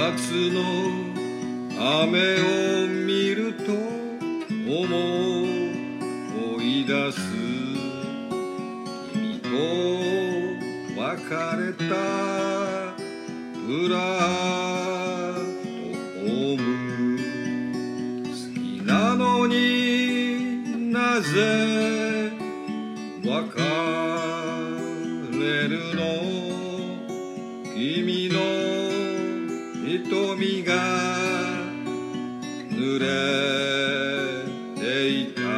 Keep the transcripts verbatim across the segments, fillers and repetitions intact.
夏の雨を見ると思い出す君と別れたプラットホーム好きなのになぜ別れるの君の瞳が濡れていた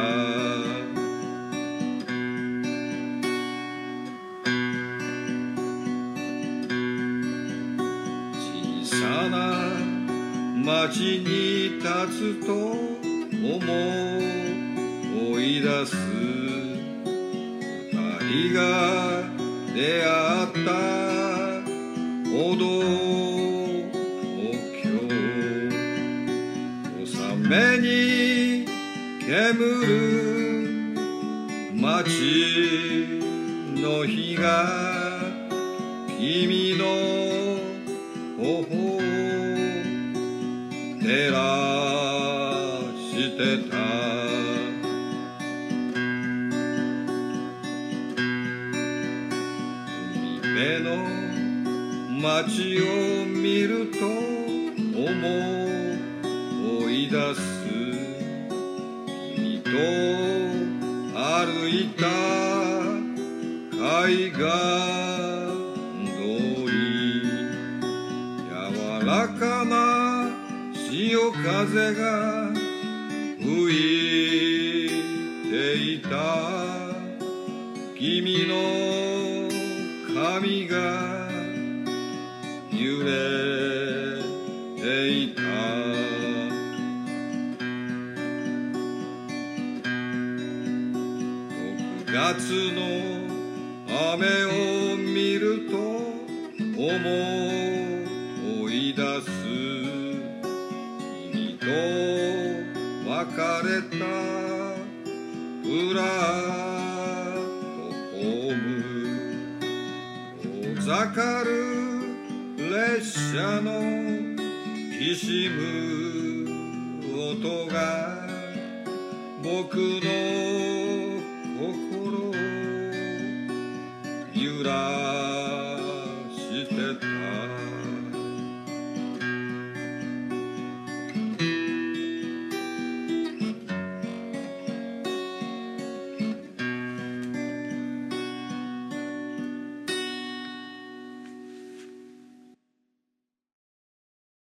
小さな町に立つと思い出す二人が出会った歩道目に煙る街の日が君の頬を照らしてた海辺の街を見ると思う思い出す君と歩いた海岸通り柔らかな潮風が吹いていた君の髪が揺れていた夏の雨を見ると思い出す君と別れたプラットホーム遠ざかる列車のきしむ音が僕の心揺ら